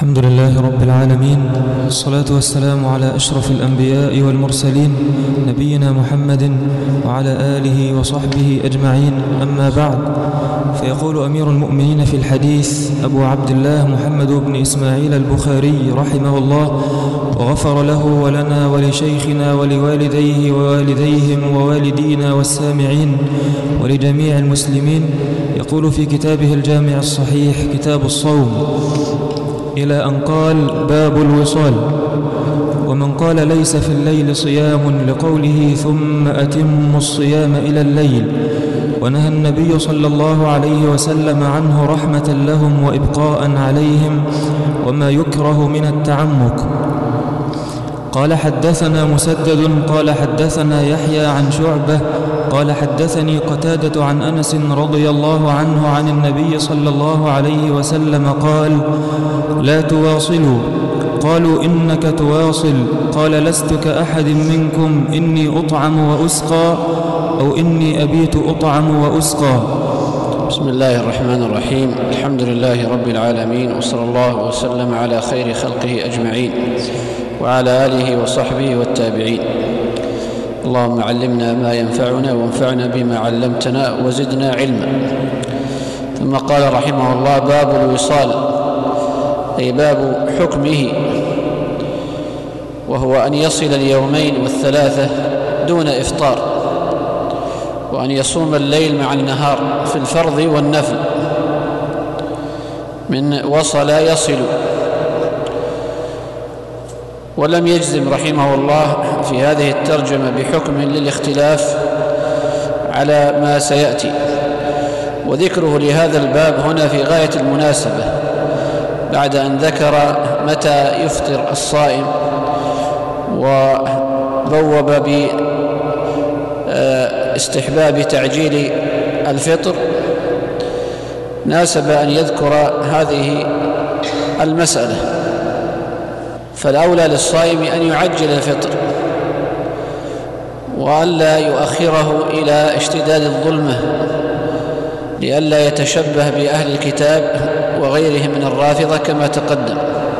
الحمد لله رب العالمين، والصلاة والسلام على أشرف الأنبياء والمرسلين نبينا محمد وعلى آله وصحبه أجمعين. أما بعد، فيقول أمير المؤمنين في الحديث أبو عبد الله محمد بن إسماعيل البخاري رحمه الله وغفر له ولنا ولشيخنا ولوالديه ووالديهم ووالدينا والسامعين ولجميع المسلمين، يقول في كتابه الجامع الصحيح كتاب الصوم إلى أن قال: باب الوصال. ومن قال ليس في الليل صيام لقوله ثم أتم الصيام إلى الليل، ونهى النبي صلى الله عليه وسلم عنه رحمة لهم وإبقاء عليهم وما يكره من التعمق. قال: حدثنا مسدد قال حدثنا يحيى عن شعبة قال حدثني قتادة عن أنس رضي الله عنه عن النبي صلى الله عليه وسلم قال: لا تواصلوا. قالوا: إنك تواصل. قال: لست كأحد منكم، إني أطعم وأسقى، أو إني أبيت أطعم وأسقى. بسم الله الرحمن الرحيم. الحمد لله رب العالمين، وصلى الله وسلم على خير خلقه أجمعين وعلى آله وصحبه والتابعين. اللهم علمنا ما ينفعنا وانفعنا بما علمتنا وزدنا علما. ثم قال رحمه الله: باب الوصال، أي باب حكمه، وهو أن يصل اليومين والثلاثة دون إفطار، وأن يصوم الليل مع النهار في الفرض والنفل، من وصل يصل. ولم يجزم رحمه الله في هذه الترجمة بحكم للاختلاف على ما سيأتي، وذكره لهذا الباب هنا في غاية المناسبة بعد أن ذكر متى يفطر الصائم وبوب باستحباب تعجيل الفطر. ناسب أن يذكر هذه المسألة، فالأولى للصائم أن يعجل الفطر وألا يؤخره إلى اشتداد الظلمة، لئلا يتشبه بأهل الكتاب وغيرهم من الرافضة كما تقدم.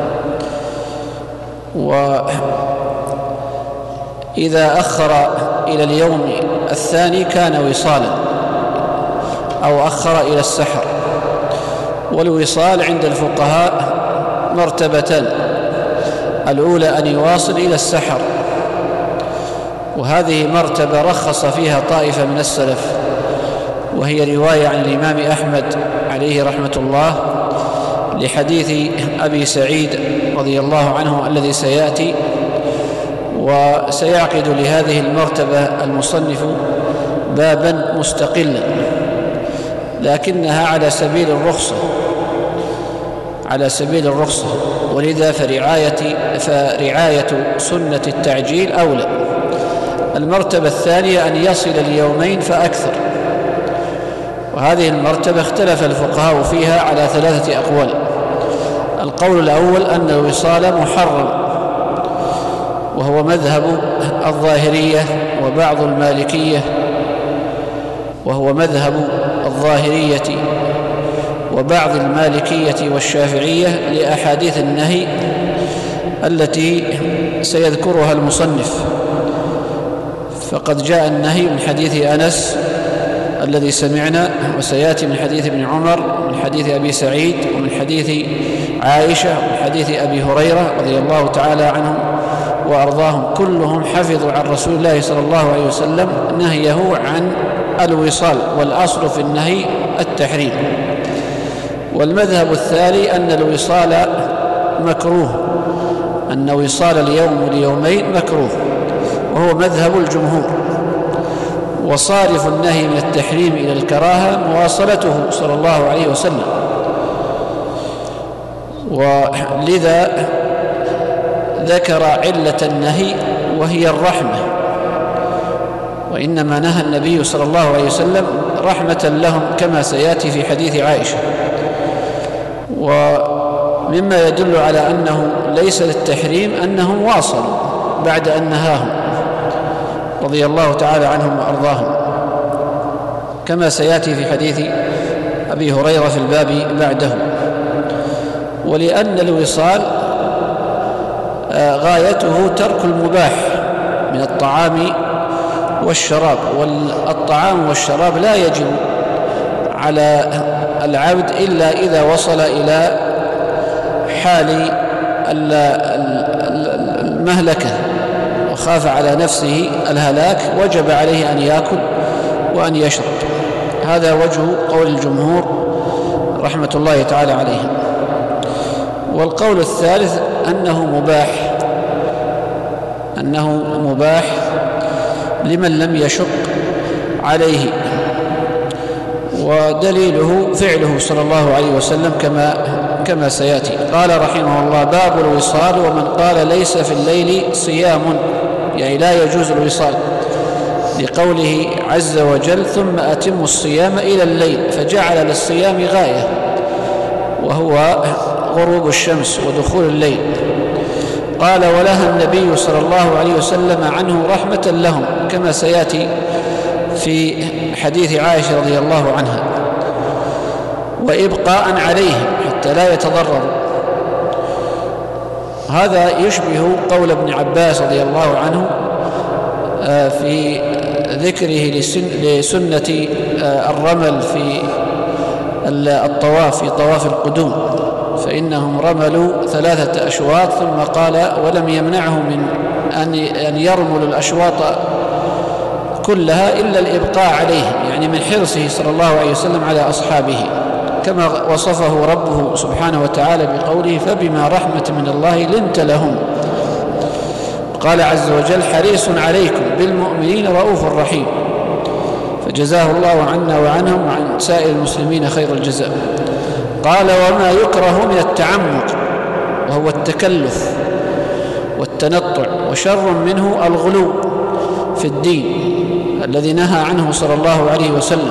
وإذا أخر إلى اليوم الثاني كان وصالا، أو أخر إلى السحر. والوصال عند الفقهاء مرتبتان: الأولى أن يواصل إلى السحر، وهذه مرتبة رخص فيها طائفة من السلف، وهي رواية عن الإمام أحمد عليه رحمة الله لحديث أبي سعيد رضي الله عنه الذي سيأتي. وسيعقد لهذه المرتبة المصنف بابا مستقلا، لكنها على سبيل الرخصة، ولذا فرعاية سنة التعجيل أولى. المرتبة الثانية أن يصل اليومين فأكثر، وهذه المرتبة اختلف الفقهاء فيها على 3 أقوال. القول الأول أن الوصال محرم، وهو مذهب الظاهرية وبعض المالكية، وبعض المالكية والشافعية لأحاديث النهي التي سيذكرها المصنف. فقد جاء النهي من حديث أنس الذي سمعنا، وسيأتي من حديث ابن عمر، من حديث أبي سعيد، ومن حديث عائشة، ومن حديث أبي هريرة رضي الله تعالى عنهم وأرضاهم. كلهم حفظوا عن رسول الله صلى الله عليه وسلم نهيه عن الوصال، والأصل في النهي التحريم. والمذهب الثاني أن الوصال مكروه، أن وصال اليوم ليومين مكروه، وهو مذهب الجمهور. وصارف النهي من التحريم إلى الكراهة مواصلته صلى الله عليه وسلم، ولذا ذكر علة النهي وهي الرحمة. وإنما نهى النبي صلى الله عليه وسلم رحمة لهم كما سيأتي في حديث عائشة. ومما يدل على أنه ليس للتحريم أنهم واصلوا بعد أن نهاهم رضي الله تعالى عنهم وأرضاهم، كما سيأتي في حديث أبي هريرة في الباب بعده. ولأن الوصال غايته ترك المباح من الطعام والشراب، والطعام والشراب لا يجب على العبد إلا إذا وصل إلى حال المهلكة وخاف على نفسه الهلاك، وجب عليه أن يأكل وأن يشرب. هذا وجه قول الجمهور رحمة الله تعالى عليهم. والقول الثالث أنه مباح لمن لم يشق عليه، ودليله فعله صلى الله عليه وسلم كما سيأتي. قال رحمه الله: باب الوصال. ومن قال ليس في الليل صيام، يعني لا يجوز الوصال، لقوله عز وجل: ثم أتموا الصيام إلى الليل، فجعل للصيام غاية وهو غروب الشمس ودخول الليل. قال: ولها النبي صلى الله عليه وسلم عنه رحمة لهم، كما سيأتي في حديث عائشة رضي الله عنها، وإبقاء عليهم حتى لا يتضرروا. هذا يشبه قول ابن عباس رضي الله عنه في ذكره لسنة الرمل في الطواف، في طواف القدوم، فإنهم رملوا 3 أشواط، ثم قال: ولم يمنعهم من أن يرملوا الأشواط كلها إلا الإبقاء عليهم، يعني من حرصه صلى الله عليه وسلم على أصحابه، كما وصفه ربه سبحانه وتعالى بقوله: فبما رحمة من الله لنت لهم. قال عز وجل: حريص عليكم بالمؤمنين رؤوف رحيم، فجزاه الله عنا وعنهم وعن سائر المسلمين خير الجزاء. قال: وما يكره من التعمق، وهو التكلف والتنطع، وشر منه الغلو في الدين الذي نهى عنه صلى الله عليه وسلم.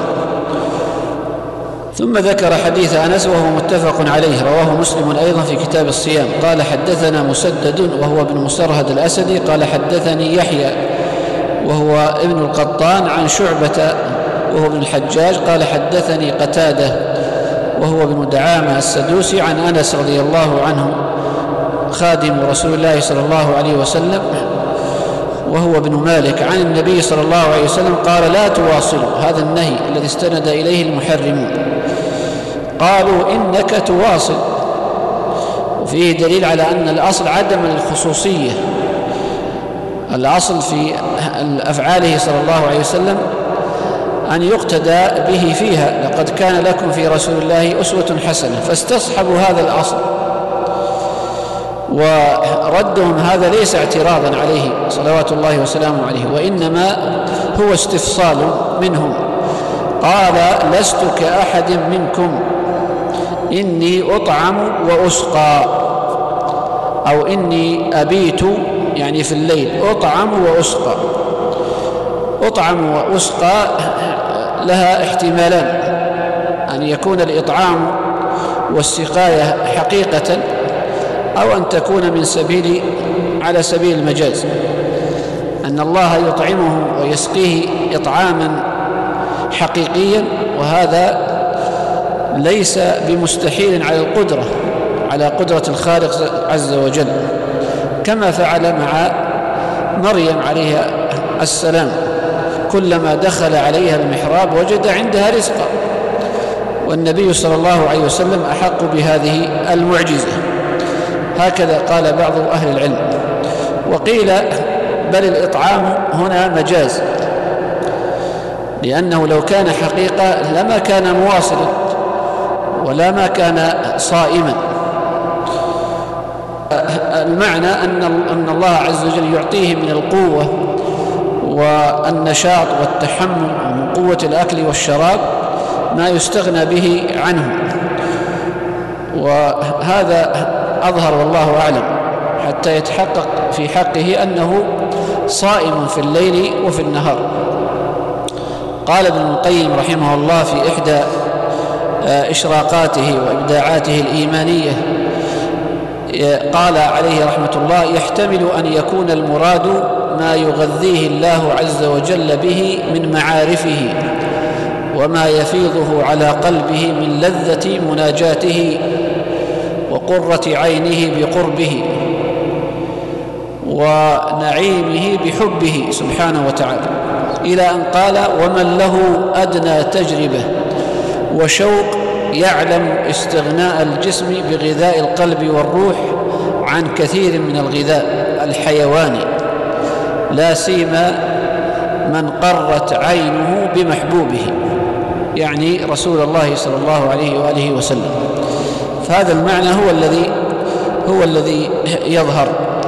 ثم ذكر حديث أنس وهو متفق عليه، رواه مسلم أيضا في كتاب الصيام. قال: حدثنا مسدد وهو ابن مسرهد الأسدي قال: حدثني يحيى وهو ابن القطان عن شعبة وهو ابن الحجاج قال: حدثني قتادة وهو ابن دعامة السدوسي عن أنس رضي الله عنه خادم رسول الله صلى الله عليه وسلم وهو ابن مالك عن النبي صلى الله عليه وسلم قال: لا تواصلوا. هذا النهي الذي استند إليه المحرمون. قالوا: إنك تواصل. وفيه دليل على أن الأصل عدم الخصوصية، الأصل في أفعاله صلى الله عليه وسلم أن يقتدى به فيها. لقد كان لكم في رسول الله أسوة حسنة، فاستصحبوا هذا الأصل. وردهم هذا ليس اعتراضا عليه صلوات الله وسلامه عليه، وإنما هو استفصال منهم. قال: لست كأحد منكم إني أطعم وأسقى، أو إني أبيت يعني في الليل، أطعم وأسقى. أطعم وأسقى لها احتمالان: أن يكون الإطعام والسقاية حقيقة، أو أن تكون على سبيل المجاز، أن الله يطعمه ويسقيه إطعاما حقيقيا، وهذا ليس بمستحيل على قدرة الخالق عز وجل، كما فعل مع مريم عليها السلام، كلما دخل عليها المحراب وجد عندها رزقا. والنبي صلى الله عليه وسلم أحق بهذه المعجزة. هكذا قال بعض أهل العلم. وقيل بل الإطعام هنا مجاز، لأنه لو كان حقيقة لما كان مواصلا ولا ما كان صائما. المعنى أن الله عز وجل يعطيه من القوة والنشاط والتحمل من قوة الأكل والشراب ما يستغنى به عنه، وهذا أظهر والله أعلم، حتى يتحقق في حقه أنه صائم في الليل وفي النهار. قال ابن القيم رحمه الله في إحدى إشراقاته وإبداعاته الإيمانية، قال عليه رحمة الله: يحتمل أن يكون المراد ما يغذيه الله عز وجل به من معارفه وما يفيضه على قلبه من لذة مناجاته وقرة عينه بقربه ونعيمه بحبه سبحانه وتعالى، إلى أن قال: ومن له أدنى تجربة وشوق يعلم استغناء الجسم بغذاء القلب والروح عن كثير من الغذاء الحيواني، لا سيما من قرت عينه بمحبوبه، يعني رسول الله صلى الله عليه وآله وسلم. فهذا المعنى هو الذي يظهر.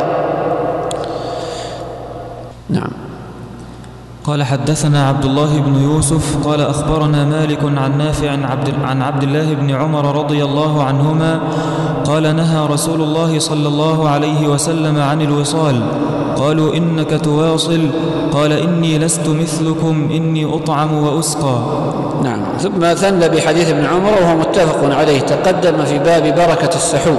نعم. قال: حدثنا عبد الله بن يوسف قال: أخبرنا مالك عن نافع عن عبد الله بن عمر رضي الله عنهما قال: نهى رسول الله صلى الله عليه وسلم عن الوصال. قالوا: إنك تواصل؟ قال: إني لست مثلكم، إني أطعم وأسقى. نعم. ثم ثنى بحديث ابن عمر وهو متفق عليه، تقدم في باب بركة السحور،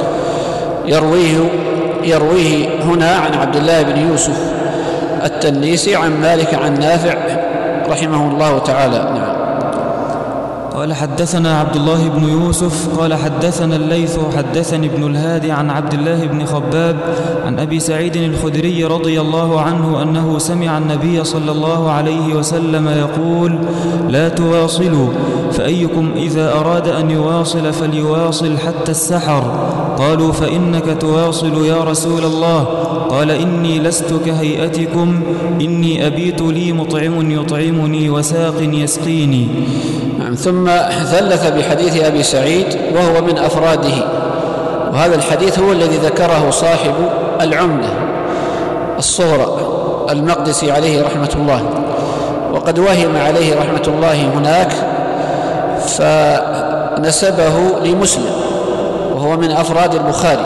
يرويه هنا عن عبد الله بن يوسف التنيسي عن مالك عن نافع رحمه الله تعالى. نعم. قال: حدثنا عبد الله بن يوسف قال: حدثنا الليث حدثني ابن الهادي عن عبد الله بن خباب عن أبي سعيد الخدري رضي الله عنه أنه سمع النبي صلى الله عليه وسلم يقول: لا تواصلوا، فأيكم إذا أراد أن يواصل فليواصل حتى السحر. قالوا: فإنك تواصل يا رسول الله؟ قال: إني لست كهيئتكم، إني أبيت لي مطعم يطعمني وساق يسقيني. ثم ثلث بحديث أبي سعيد وهو من أفراده، وهذا الحديث هو الذي ذكره صاحب العمدة الصغرى المقدسي عليه رحمة الله، وقد وهم عليه رحمة الله هناك فنسبه لمسلم وهو من أفراد البخاري،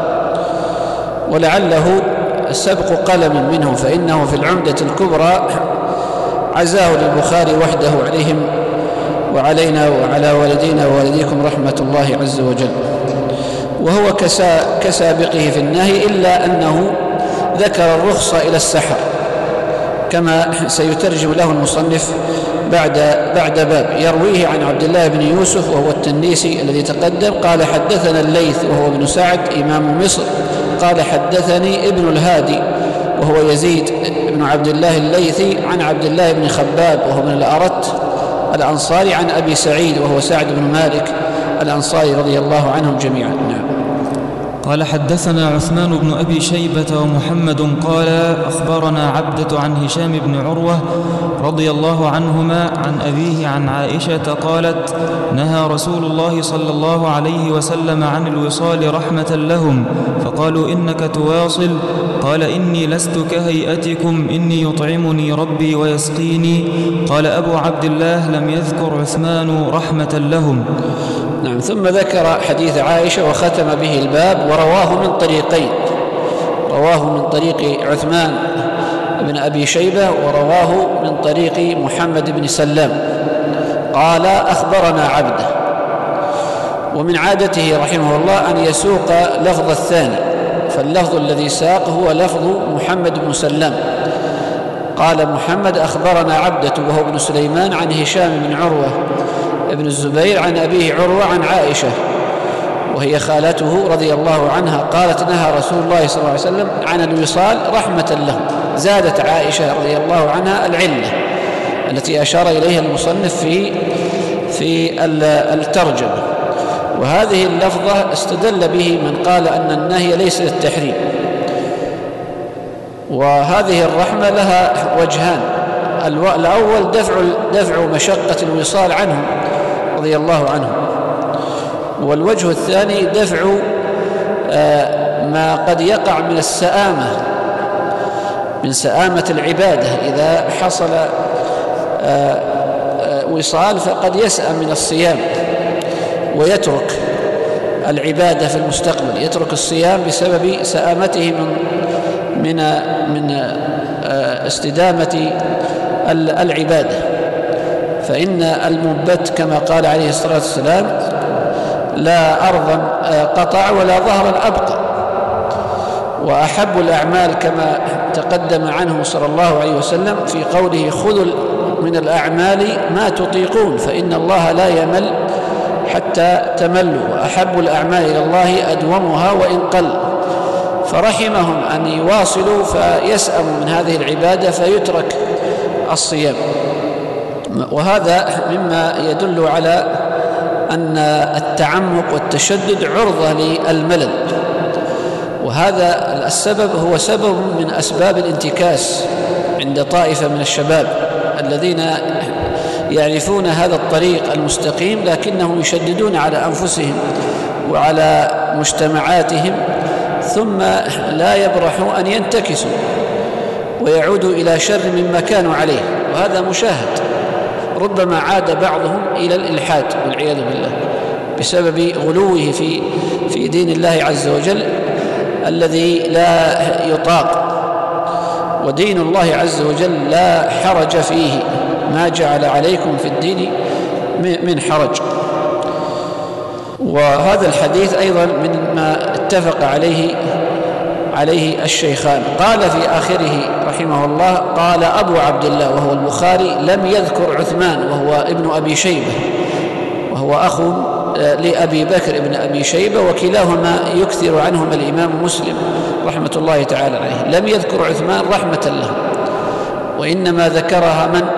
ولعله سبق قلم منه، فإنه في العمدة الكبرى عزاه للبخاري وحده عليهم وعلينا وعلى والدينا ووالديكم رحمة الله عز وجل. وهو كسابقه في النهي، إلا أنه ذكر الرخصة إلى السحر كما سيترجم له المصنف بعد باب. يرويه عن عبد الله بن يوسف وهو التنيسي الذي تقدم قال: حدثنا الليث وهو ابن سعد إمام مصر قال: حدثني ابن الهادي وهو يزيد بن عبد الله الليثي عن عبد الله بن خباب وهو من الأرت الأنصاري عن أبي سعيد وهو سعد بن مالك الأنصاري رضي الله عنهم جميعا. نعم. قال: حدثنا عثمان بن أبي شيبة ومحمد قال: أخبرنا عبدة عن هشام بن عروة رضي الله عنهما عن أبيه عن عائشة قالت: نهى رسول الله صلى الله عليه وسلم عن الوصال رحمة لهم، فقالوا: إنك تواصل؟ قال: إني لست كهيئتكم، إني يطعمني ربي ويسقيني. قال أبو عبد الله: لم يذكر عثمان رحمة لهم. نعم. ثم ذكر حديث عائشة وختم به الباب، ورواه من طريقين، رواه من طريق عثمان بن أبي شيبة ورواه من طريق محمد بن سلام قال: أخبرنا عبده. ومن عادته رحمه الله أن يسوق لفظ الثاني، فاللفظ الذي ساق هو لفظ محمد بن سلام قال: محمد أخبرنا عبدة وهو ابن سليمان عن هشام بن عروة ابن الزبير عن أبيه عروة عن عائشة وهي خالته رضي الله عنها قالت: نهى رسول الله صلى الله عليه وسلم عن الوصال رحمة لهم. زادت عائشة رضي الله عنها العلة التي أشار إليها المصنف في الترجمة، وهذه اللفظة استدل به من قال أن النهي ليس للتحريم. وهذه الرحمة لها وجهان: الأول دفع مشقة الوصال عنهم رضي الله عنهم، والوجه الثاني دفع ما قد يقع من السآمة، من سآمة العبادة. إذا حصل وصال فقد يسأم من الصيام ويترك العبادة في المستقبل، يترك الصيام بسبب سآمته من استدامة العبادة. فإن المنبت كما قال عليه الصلاة والسلام: لا أرضا قطع ولا ظهرا أبقى. وأحب الأعمال كما تقدم عنه صلى الله عليه وسلم في قوله: خذوا من الأعمال ما تطيقون، فإن الله لا يمل حتى تملوا، وأحب الأعمال إلى الله أدومها وإن قل، فرحمهم أن يواصلوا فيسأموا من هذه العبادة فيترك الصيام. وهذا مما يدل على أن التعمق والتشدد عرضة للملل، وهذا السبب هو سبب من أسباب الانتكاس عند طائفة من الشباب الذين يعرفون هذا الطريق المستقيم لكنهم يشددون على أنفسهم وعلى مجتمعاتهم، ثم لا يبرحوا أن ينتكسوا ويعودوا إلى شر مما كانوا عليه، وهذا مشاهد. ربما عاد بعضهم إلى الإلحاد والعياذ بالله بسبب غلوه في دين الله عز وجل الذي لا يطاق. ودين الله عز وجل لا حرج فيه، ما جعل عليكم في الدين من حرج. وهذا الحديث أيضا مما اتفق عليه الشيخان. قال في آخره رحمه الله: قال أبو عبد الله وهو البخاري لم يذكر عثمان وهو ابن أبي شيبة، وهو أخ لأبي بكر ابن أبي شيبة، وكلاهما يكثر عنهما الإمام مسلم رحمة الله تعالى عليه. لم يذكر عثمان رحمة له، وإنما ذكرها من؟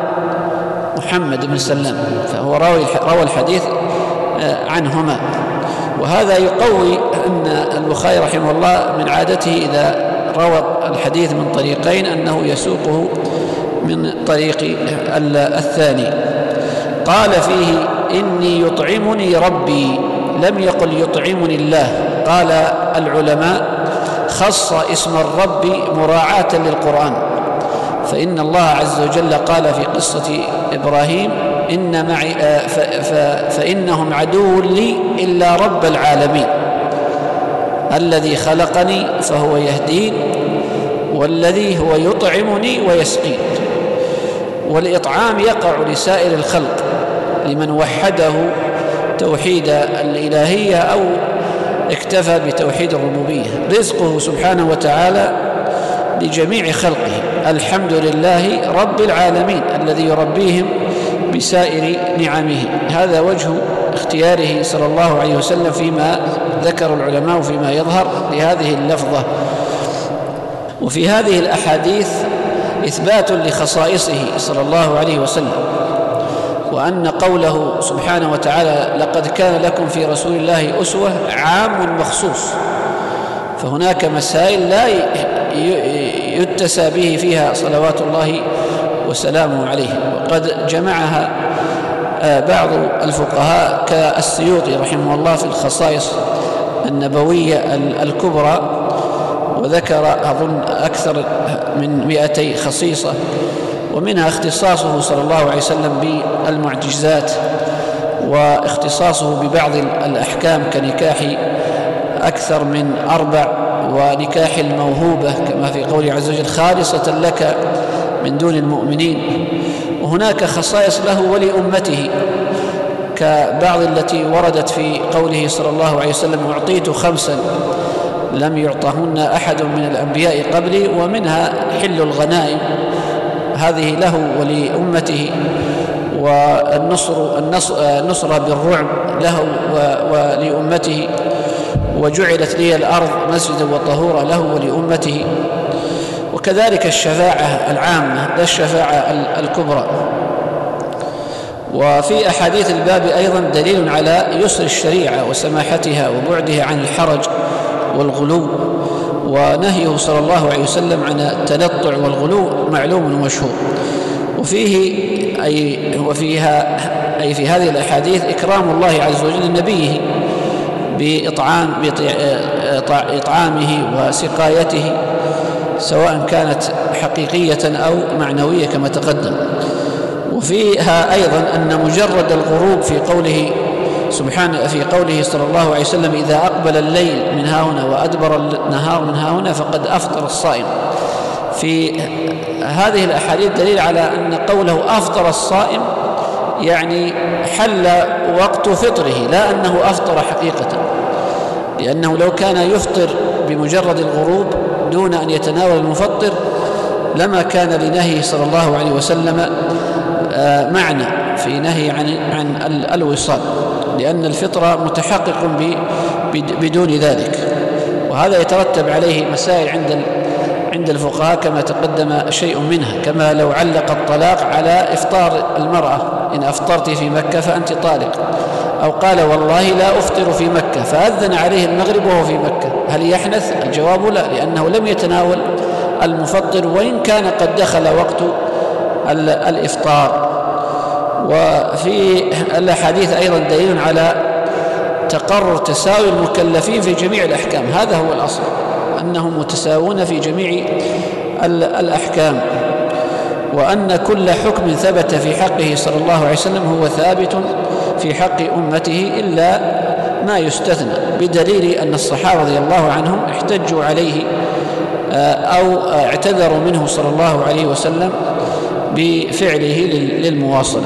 محمد بن سلام، فهو روى الحديث عنهما. وهذا يقوي أن البخاري رحمه الله من عادته إذا روى الحديث من طريقين أنه يسوقه من طريق الثاني. قال فيه: إني يطعمني ربي، لم يقل يطعمني الله. قال العلماء: خص اسم الرب مراعاة للقرآن، فإن الله عز وجل قال في قصة إبراهيم: إن معي فإنهم عدو لي إلا رب العالمين الذي خلقني فهو يهدين، والذي هو يطعمني ويسقين. والإطعام يقع لسائر الخلق لمن وحده توحيد الإلهية أو اكتفى بتوحيد الربوبية. رزقه سبحانه وتعالى لجميع خلقه، الحمد لله رب العالمين الذي يربيهم بسائر نعمه. هذا وجه اختياره صلى الله عليه وسلم فيما ذكر العلماء فيما يظهر لهذه اللفظة. وفي هذه الأحاديث إثبات لخصائصه صلى الله عليه وسلم، وأن قوله سبحانه وتعالى: لقد كان لكم في رسول الله أسوة، عام مخصوص، فهناك مسائل لا يتسى به فيها صلوات الله وسلامه عليه، وقد جمعها بعض الفقهاء كالسيوطي رحمه الله في الخصائص النبوية الكبرى، وذكر أظن أكثر من 200 خصيصة، ومنها اختصاصه صلى الله عليه وسلم بالمعجزات، واختصاصه ببعض الأحكام كنكاح أكثر من 4، ونكاح الموهوبة كما في قوله عز وجل: خالصة لك من دون المؤمنين. وهناك خصائص له ولأمته كبعض التي وردت في قوله صلى الله عليه وسلم: أعطيت 5 لم يعطهن أحد من الأنبياء قبلي، ومنها حل الغنائم، هذه له ولأمته، والنصر بالرعب له ولأمته، وجعلت لي الأرض مسجدا وطهورا له ولأمته. وكذلك الشفاعة العامة لا الشفاعة الكبرى. وفي أحاديث الباب أيضا دليل على يسر الشريعة وسماحتها وبعدها عن الحرج والغلو، ونهيه صلى الله عليه وسلم عن التنطع والغلو معلوم ومشهور. وفي هذه الأحاديث إكرام الله عز وجل لنبيه بإطعامه وسقايته، سواء كانت حقيقية أو معنوية كما تقدم. وفيها أيضا أن مجرد الغروب في قوله سبحانه في قوله صلى الله عليه وسلم: إذا أقبل الليل من هاهنا وأدبر النهار من هاهنا فقد أفطر الصائم. في هذه الأحاديث دليل على أن قوله أفطر الصائم يعني حل وقت فطره، لا أنه أفطر حقيقة، لأنه لو كان يفطر بمجرد الغروب دون أن يتناول المفطر لما كان لنهي صلى الله عليه وسلم معنى في نهي عن الوصال. لأن الفطر متحقق بدون ذلك، وهذا يترتب عليه مسائل عند الفقهاء كما تقدم شيء منها، كما لو علق الطلاق على إفطار المرأة، إن أفطرت في مكة فأنت طالق، أو قال والله لا أفطر في مكة فأذن عليه المغرب وهو في مكة، هل يحنث؟ الجواب لا، لأنه لم يتناول المفطر وإن كان قد دخل وقت الإفطار. وفي الأحاديث أيضا دليل على تقرر تساوي المكلفين في جميع الأحكام، هذا هو الأصل، أنهم متساوون في جميع الأحكام، وأن كل حكم ثبت في حقه صلى الله عليه وسلم هو ثابت في حق أمته إلا ما يستثنى، بدليل أن الصحابة رضي الله عنهم احتجوا عليه أو اعتذروا منه صلى الله عليه وسلم بفعله للمواصلة.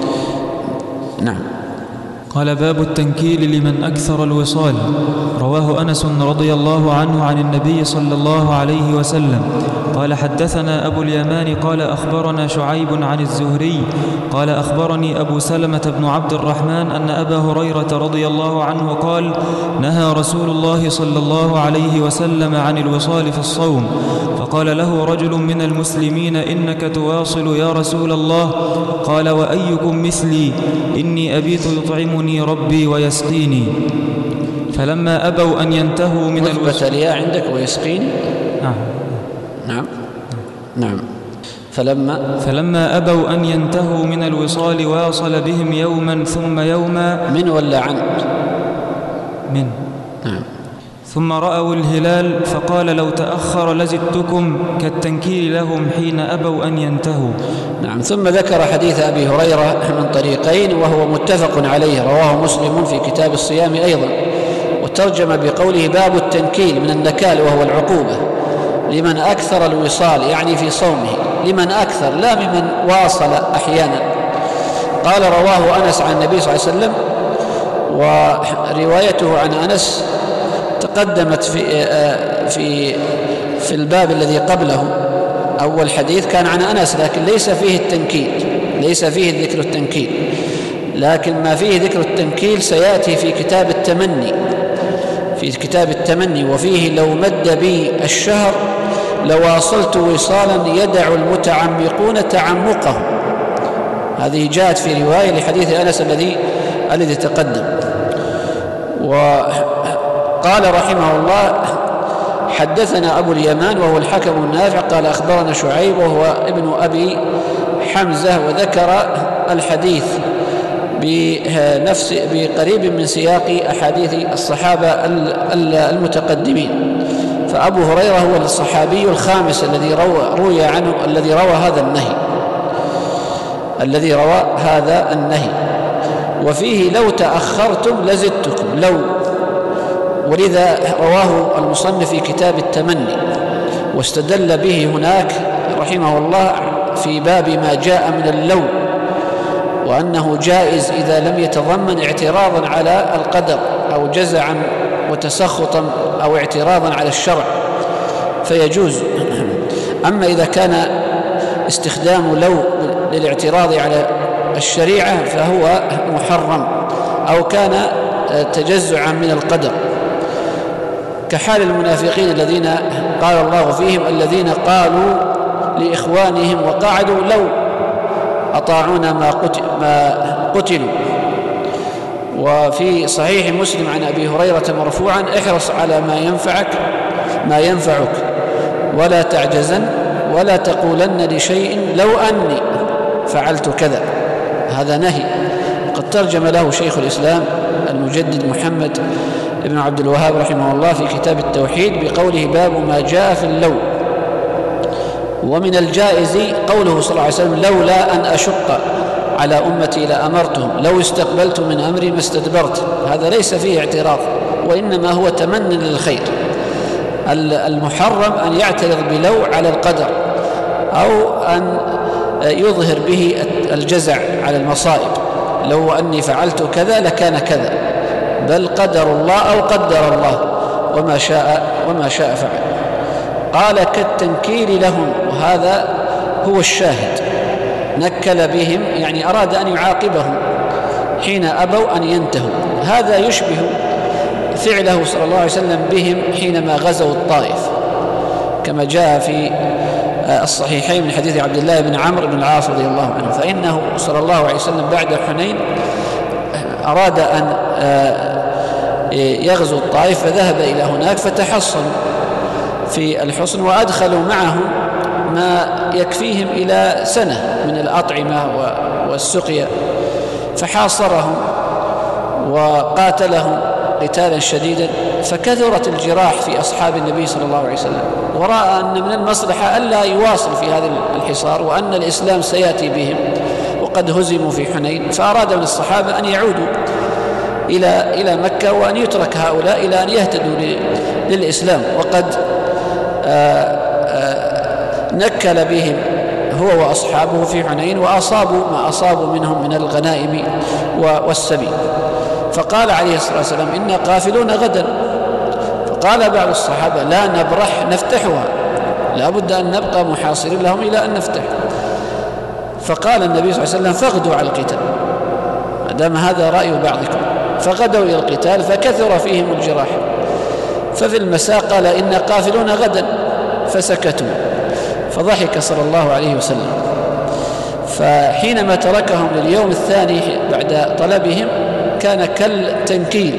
نعم. قال: باب التنكيل لمن أكثر الوصال. رواه أنس رضي الله عنه عن النبي صلى الله عليه وسلم قال: حدثنا أبو اليمان قال: أخبرنا شعيب عن الزهري قال: أخبرني أبو سلمة بن عبد الرحمن أن أبا هريرة رضي الله عنه قال: نهى رسول الله صلى الله عليه وسلم عن الوصال في الصوم، فقال له رجل من المسلمين: إنك تواصل يا رسول الله؟ قال: وأيكم مثلي؟ إني أبيت يطعمني ربي ويسقيني. فلما أبوا أن ينتهوا من الوصال عندك ويسقيني. نعم. نعم. فلما أبوا أن ينتهوا من الوصال واصل بهم يوما ثم يوما. من ولا عن؟ من. نعم. ثم رأوا الهلال فقال: لو تأخر لزدتكم، كالتنكيل لهم حين أبوا أن ينتهوا. نعم. ثم ذكر حديث أبي هريرة من طريقين وهو متفق عليه، رواه مسلم في كتاب الصيام أيضا، وترجم بقوله: باب التنكيل من النكال وهو العقوبة لمن أكثر الوصال، يعني في صومه، لمن أكثر لا ممن واصل أحيانا. قال: رواه أنس عن النبي صلى الله عليه وسلم، وروايته عن أنس تقدمت في الباب الذي قبله. أول حديث كان عن أنس لكن ليس فيه التنكيل، ليس فيه ذكر التنكيل، لكن ما فيه ذكر التنكيل سيأتي في كتاب التمني، وفيه: لو مد بي الشهر لواصلت وصالا يدع المتعمقون تعمقه. هذه جاءت في رواية لحديث أنس الذي تقدم. وقال رحمه الله: حدثنا أبو اليمان وهو الحكم النافع قال: أخبرنا شعيب وهو ابن أبي حمزة، وذكر الحديث بقريب من سياق أحاديث الصحابة المتقدمين. فأبو هريرة هو الصحابي الخامس الذي روى هذا النهي، وفيه: لو تأخرتم لزدتكم، لو، ولذا رواه المصنف في كتاب التمني، واستدل به هناك رحمه الله في باب ما جاء من اللو، وأنه جائز إذا لم يتضمن اعتراضا على القدر أو جزعا وتسخطا أو اعتراضا على الشرع فيجوز. أما إذا كان استخدام لو للاعتراض على الشريعة فهو محرم، أو كان تجزعا من القدر، كحال المنافقين الذين قال الله فيهم: الذين قالوا لإخوانهم وقعدوا لو أطاعونا ما قتلوا. وفي صحيح مسلم عن أبي هريرة مرفوعا: احرص على ما ينفعك ولا تعجزن ولا تقولن لشيء لو أني فعلت كذا. هذا نهي قد ترجم له شيخ الإسلام المجدد محمد بن عبد الوهاب رحمه الله في كتاب التوحيد بقوله: باب ما جاء في اللو. ومن الجائز قوله صلى الله عليه وسلم: لولا أن أشق على أمتي لأمرتهم، لو استقبلت من أمري ما استدبرت. هذا ليس فيه اعتراض، وإنما هو تمني للخير. المحرم أن يعترض بلو على القدر، أو أن يظهر به الجزع على المصائب، لو أني فعلت كذا لكان كذا، بل قدر الله أو قدر الله وما شاء فعل. قال: كالتنكيل لهم، وهذا هو الشاهد، نكل بهم يعني أراد أن يعاقبهم حين أبوا أن ينتهوا. هذا يشبه فعله صلى الله عليه وسلم بهم حينما غزوا الطائف، كما جاء في الصحيحين من حديث عبد الله بن عمرو بن العاص رضي الله عنه، فإنه صلى الله عليه وسلم بعد حنين أراد أن يغزو الطائف، فذهب إلى هناك فتحصنوا في الحصن وأدخلوا معهم ما يكفيهم إلى سنة من الأطعمة والسقيا، فحاصرهم وقاتلهم قتالا شديدا، فكثرت الجراح في أصحاب النبي صلى الله عليه وسلم، ورأى أن من المصلحة ألا يواصل في هذا الحصار وأن الإسلام سيأتي بهم وقد هزموا في حنين، فأراد من الصحابة أن يعودوا إلى مكة وأن يترك هؤلاء إلى أن يهتدوا للإسلام، وقد نكل بهم هو وأصحابه في حنين وأصابوا ما أصابوا منهم من الغنائم والسبي. فقال عليه الصلاة والسلام: إنا قافلون غدا. فقال بعض الصحابة: لا نبرح نفتحها، لا بد أن نبقى محاصرين لهم إلى أن نفتح. فقال النبي صلى الله عليه وسلم: فاغدوا على القتال، ما دام هذا رأي بعضكم. فغدوا إلى القتال فكثر فيهم الجراح. ففي المساء قال: إنا قافلون غدا، فسكتوا، فضحك صلى الله عليه وسلم. فحينما تركهم لليوم الثاني بعد طلبهم كان كالتنكيل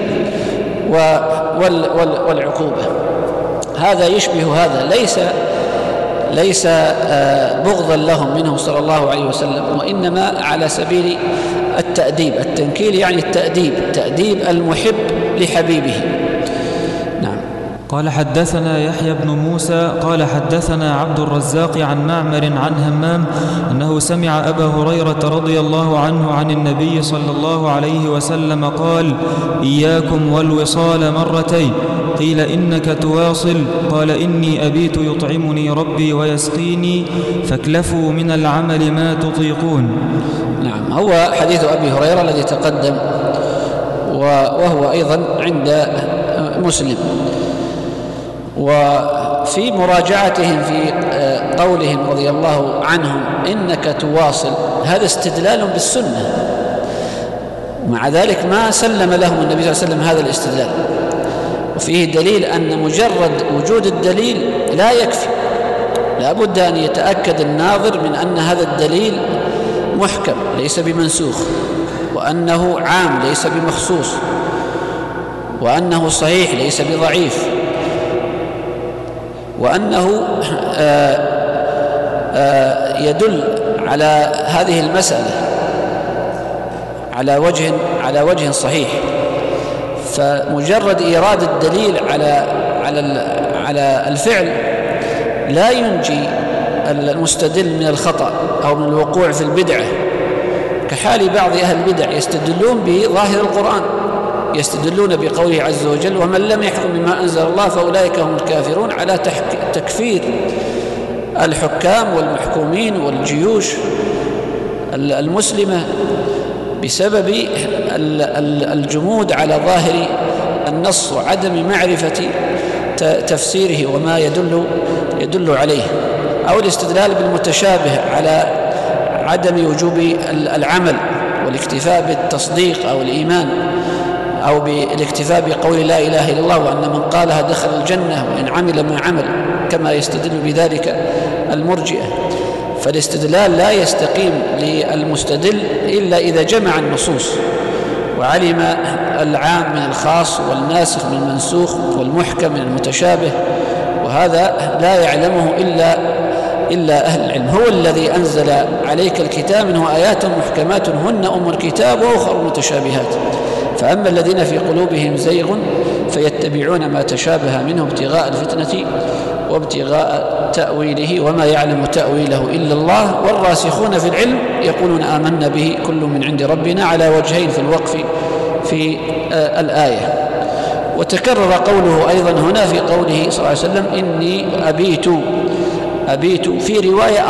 والعقوبة. هذا يشبه هذا، ليس بغضا لهم منه صلى الله عليه وسلم، وإنما على سبيل التأديب. التنكيل يعني تأديب المحب لحبيبه. نعم. قال: حدثنا يحيى بن موسى قال حدثنا عبد الرزاق عن معمر عن همام أنه سمع أبا هريرة رضي الله عنه عن النبي صلى الله عليه وسلم قال: إياكم والوصال مرتين. قيل: إنك تواصل؟ قال: إني أبيت يطعمني ربي ويسقيني، فاكلفوا من العمل ما تطيقون. نعم. هو حديث أبي هريرة الذي تقدم، وهو أيضا عند مسلم. وفي مراجعتهم في قولهم رضي الله عنهم إنك تواصل، هذا استدلال بالسنة، ومع ذلك ما سلم لهم النبي صلى الله عليه وسلم هذا الاستدلال. وفيه دليل أن مجرد وجود الدليل لا يكفي، لا بد أن يتأكد الناظر من أن هذا الدليل محكم ليس بمنسوخ، وأنه عام ليس بمخصوص، وأنه صحيح ليس بضعيف، وأنه يدل على هذه المسألة على وجه صحيح. فمجرد إيراد الدليل على الفعل لا ينجي المستدل من الخطأ أو من الوقوع في البدعة، كحال بعض أهل البدع يستدلون بظاهر القرآن، يستدلون بقوله عز وجل: ومن لم يحكم بما أنزل الله فأولئك هم الكافرون، على تكفير الحكام والمحكومين والجيوش المسلمة بسبب الجمود على ظاهر النص وعدم معرفة تفسيره وما يدل عليه، أو الاستدلال بالمتشابه على عدم وجوب العمل والاكتفاء بالتصديق أو الإيمان، أو بالاكتفاء بقول لا إله إلا الله وأن من قالها دخل الجنة وإن عمل ما عمل، كما يستدل بذلك المرجئة. فالاستدلال لا يستقيم للمستدل إلا إذا جمع النصوص وعلم العام من الخاص والناسخ من المنسوخ والمحكم من المتشابه، وهذا لا يعلمه إلا أهل العلم. هو الذي أنزل عليك الكتاب منه آيات محكمات هن أم الكتاب وأخر متشابهات، فأما الذين في قلوبهم زيغ فيتبعون ما تشابه منه ابتغاء الفتنة وابتغاء تأويله وما يعلم تأويله إلا الله، والراسخون في العلم يقولون آمنا به كل من عند ربنا، على وجهين في الوقف في الآية. وتكرر قوله أيضا هنا في قوله صلى الله عليه وسلم: إني أبيت، في رواية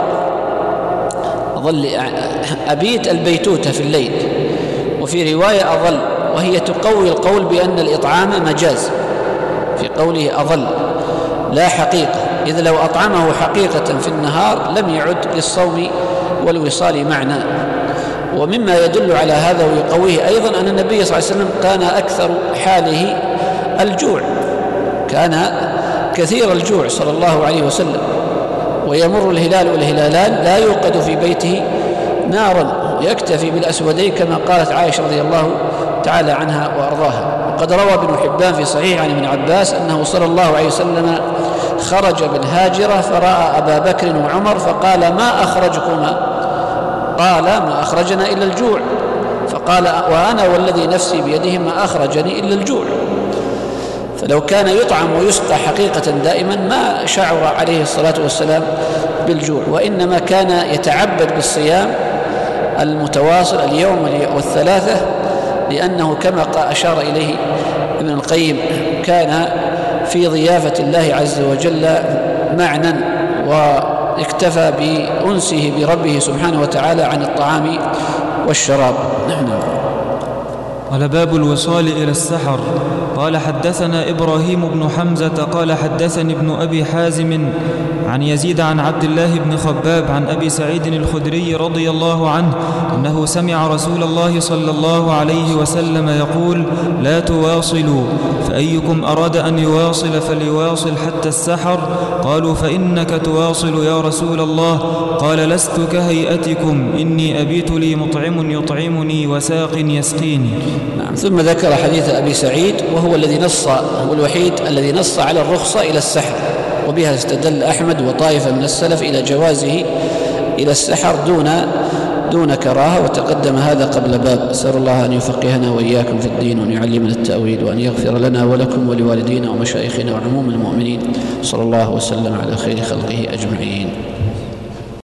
أظل أبيت البيتوتة في الليل، وفي رواية أظل، وهي تقوي القول بأن الإطعام مجاز في قوله أظل لا حقيقة، إذ لو أطعمه حقيقة في النهار لم يعد للصوم والوصال معنى. ومما يدل على هذا ويقويه أيضا أن النبي صلى الله عليه وسلم كان أكثر حاله الجوع، كان كثير الجوع صلى الله عليه وسلم، ويمر الهلال والهلالان لا يوقد في بيته نارا، يكتفي بالأسودين كما قالت عائشة رضي الله تعالى عنها وأرضاها. وقد روى ابن حبان في صحيح عن ابن عباس أنه صلى الله عليه وسلم خرج بالهاجرة فرأى أبا بكر وعمر فقال: ما أخرجكما؟ قال: ما أخرجنا إلا الجوع. فقال: وأنا والذي نفسي بيده ما أخرجني إلا الجوع. فلو كان يطعم ويسقى حقيقة دائما ما شعر عليه الصلاة والسلام بالجوع، وإنما كان يتعبد بالصيام المتواصل اليوم والثلاثة، لأنه كما أشار إليه ابن القيم كان في ضيافة الله عز وجل معنى، واكتفى بأنسه بربه سبحانه وتعالى عن الطعام والشراب. قال: باب الوصال إلى السحر. قال: حدثنا إبراهيم بن حمزة قال: حدثني ابن أبي حازم عن يزيد عن عبد الله بن خباب عن أبي سعيد الخدري رضي الله عنه أنه سمع رسول الله صلى الله عليه وسلم يقول: لا تواصلوا، فأيكم أراد أن يواصل فليواصل حتى السحر. قالوا: فإنك تواصل يا رسول الله. قال: لست كهيئتكم، إني أبيت لي مطعم يطعمني وساق يسقيني. نعم. ثم ذكر حديث أبي سعيد، وهو الذي نص، هو الوحيد الذي نص على الرخصة إلى السحر، وبها استدل أحمد وطائفة من السلف إلى جوازه إلى السحر دون كراهة، وتقدم هذا قبل باب. أسأل الله أن يفقهنا وإياكم في الدين، وأن يعلمنا التأويل، وأن يغفر لنا ولكم ولوالدينا ومشايخنا وعموم المؤمنين. صلى الله وسلم على خير خلقه أجمعين.